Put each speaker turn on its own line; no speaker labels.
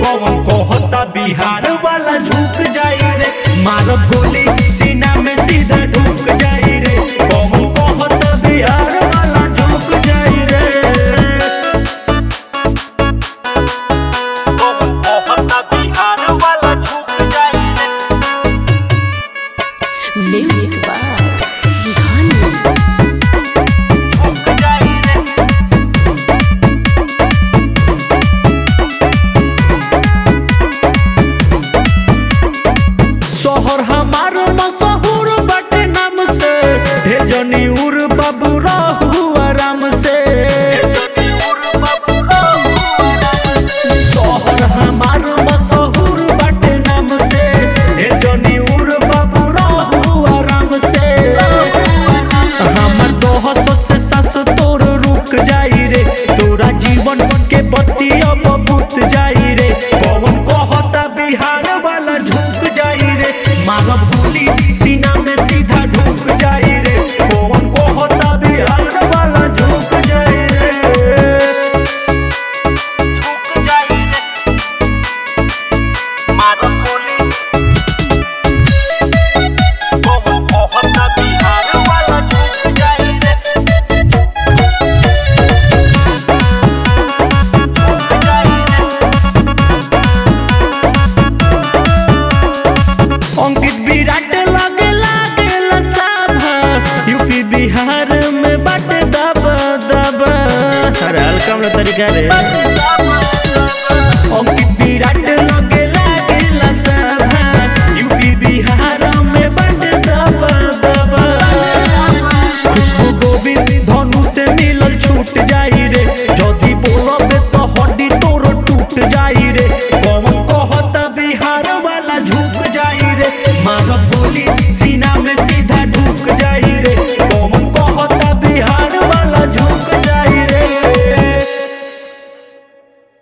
कौन कहता बिहार वाला झुक जाई रे, मारब गोली सीना में सीधा ढुक जाई रे, कौन कहता बिहार वाला झुक जाई रे, कौन कहता बिहार वाला झुक जाई रे।
म्यूजिक बाय
झुक जाई रे। शहर हमार मशहूर बाटे नाम से, भेजनी उर बाबू रहू आराम से, शहर हमार मशहूर बाटे नाम से, भेजनी उर बाबू रहू आराम से, हमर 200 से 700 तोर रुक जाई रे, तोरा जीवन के बत्ती अब बुत जाई रे, कौन कहता बिहार वाला झुक जाई रे, मारब गोली सीना में सीधा ढुक जाई रे, कौन कहता बिहार वाला झुक जाई रे, झुक जाई रे, मारब गोली, कौन कहता बिहार वाला झुक जाई रे, झुक जाई रे। अंकित विराट लागेला साभा, यूपी बिहार में बाटे दबा दबा, अरे हल्का में तरीका रे, अंकित विराट लागेला साभा, यूपी बिहार में बाटे दबा दबा, खुशबू गोविंद धनु से मिलल छूट जाई रे, जदी बोलबे तो हड्डी तोर टूट जाई रे, कौन कहता बिहार वाला झुक जाई रे, मारब गोली सीना में सीधा ढुक जाई